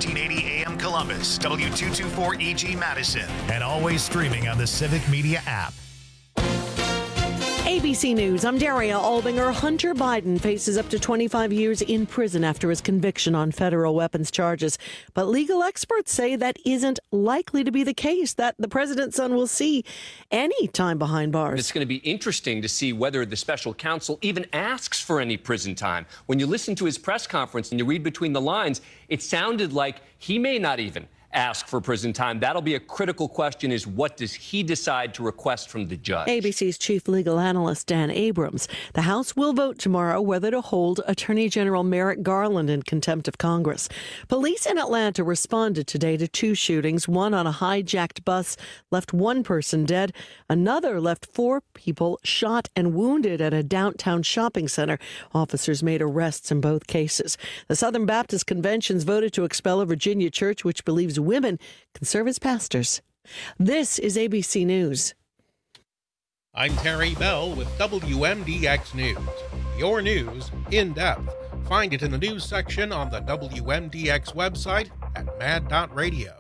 1480 AM Columbus, W224EG Madison, and always streaming on the Civic Media app. ABC News, I'm Daria Albinger. Hunter Biden faces up to 25 years in prison after his conviction on federal weapons charges. But legal experts say that isn't likely to be the case, that the president's son will see any time behind bars. It's going to be interesting to see whether the special counsel even asks for any prison time. When you listen to his press conference and you read between the lines, it sounded like he may not even ask for prison time. That'll be a critical question, is what does he decide to request from the judge? ABC's chief legal analyst Dan Abrams. The House will vote tomorrow whether to hold Attorney General Merrick Garland in contempt of Congress. Police in Atlanta responded today to 2 shootings. One on a hijacked bus left 1 person dead. Another left 4 people shot and wounded at a downtown shopping center. Officers made arrests in both cases. The Southern Baptist Convention's voted to expel a Virginia church which believes women can serve as pastors. This is ABC News. I'm Terry Bell with WMDX News. Your news in depth. Find it in the news section on the WMDX website at mad.radio.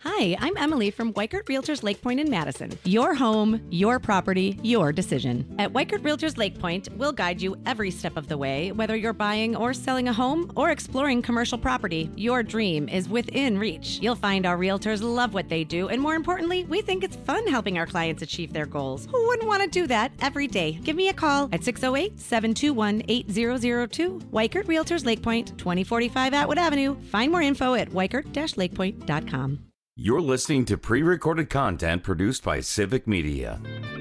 Hi, I'm Emily from Weikert Realtors Lake Point in Madison. Your home, your property, your decision. At Weikert Realtors Lake Point, we'll guide you every step of the way, whether you're buying or selling a home or exploring commercial property. Your dream is within reach. You'll find our realtors love what they do, and more importantly, we think it's fun helping our clients achieve their goals. Who wouldn't want to do that every day? Give me a call at 608-721-8002. Weikert Realtors Lake Point, 2045 Atwood Avenue. Find more info at weikert-lakepoint.com. You're listening to pre-recorded content produced by Civic Media.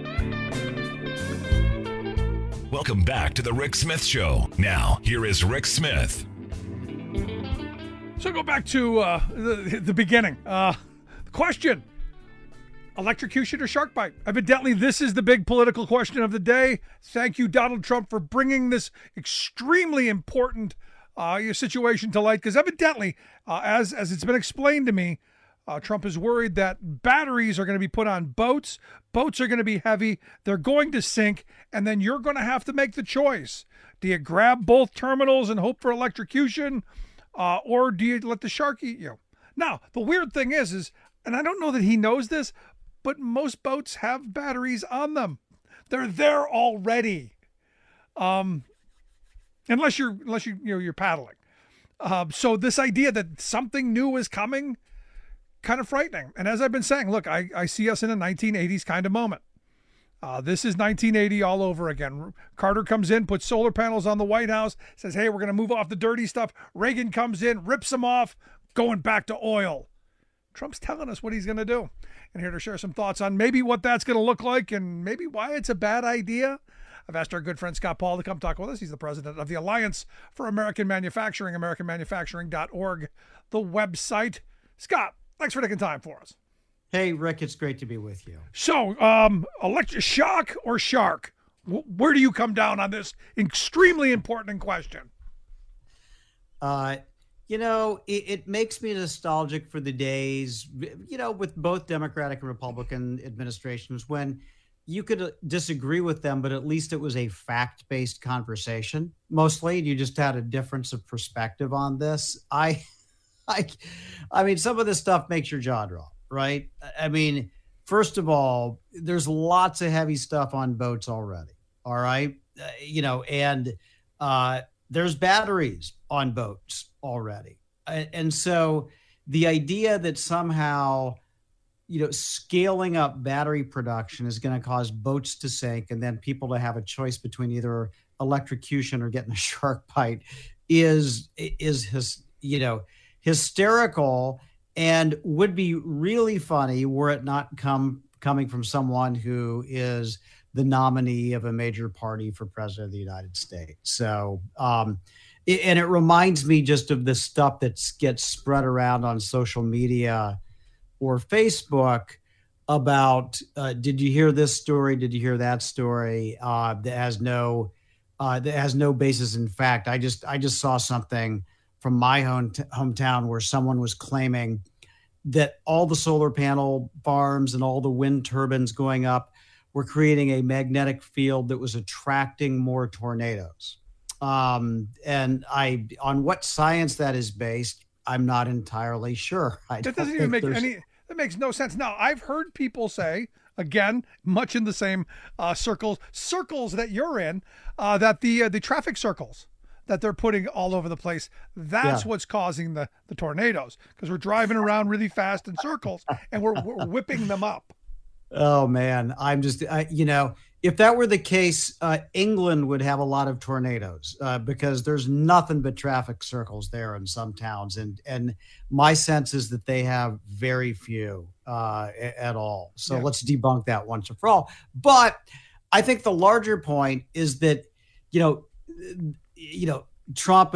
Welcome back to the Rick Smith Show. Now, here is Rick Smith. So go back to the beginning. The question, electrocution or shark bite? Evidently, this is the big political question of the day. Thank you, Donald Trump, for bringing this extremely important situation to light. Because evidently, as it's been explained to me, Trump is worried that batteries are going to be put on boats. Boats are going to be heavy. They're going to sink. And then you're going to have to make the choice. Do you grab both terminals and hope for electrocution? Or do you let the shark eat you? Now, the weird thing is, and I don't know that he knows this, but most boats have batteries on them. They're there already. Unless you're paddling. So this idea that something new is coming, kind of frightening. And as I've been saying, look, I see us in a 1980s kind of moment. This is 1980 all over again. Carter comes in, puts solar panels on the White House, says, hey, we're going to move off the dirty stuff. Reagan comes in, rips them off, going back to oil. Trump's telling us what he's going to do. And here to share some thoughts on maybe what that's going to look like and maybe why it's a bad idea. I've asked our good friend Scott Paul to come talk with us. He's the president of the Alliance for American Manufacturing, AmericanManufacturing.org, the website. Scott, thanks for taking time for us. Hey, Rick, it's great to be with you. So, electric shock or shark? Where do you come down on this extremely important question? It makes me nostalgic for the days, with both Democratic and Republican administrations when you could disagree with them, but at least it was a fact-based conversation. Mostly, you just had a difference of perspective on this. I mean, some of this stuff makes your jaw drop, right? I mean, first of all, there's lots of heavy stuff on boats already. All right. There's batteries on boats already. And so the idea that somehow, scaling up battery production is going to cause boats to sink and then people to have a choice between either electrocution or getting a shark bite is hysterical and would be really funny were it not coming from someone who is the nominee of a major party for president of the United States. So, and it reminds me just of the stuff that gets spread around on social media or Facebook about, did you hear this story? Did you hear that story? That has no basis in fact. I just saw something from my hometown where someone was claiming that all the solar panel farms and all the wind turbines going up were creating a magnetic field that was attracting more tornadoes. On what science that is based, I'm not entirely sure. That doesn't even make that makes no sense. Now, I've heard people say, again, much in the same circles that you're in, that the traffic circles that they're putting all over the place, that's what's causing the tornadoes, because we're driving around really fast in circles and we're whipping them up. Oh man, if that were the case, England would have a lot of tornadoes because there's nothing but traffic circles there in some towns. And my sense is that they have very few at all. So let's debunk that once and for all. But I think the larger point is that, Trump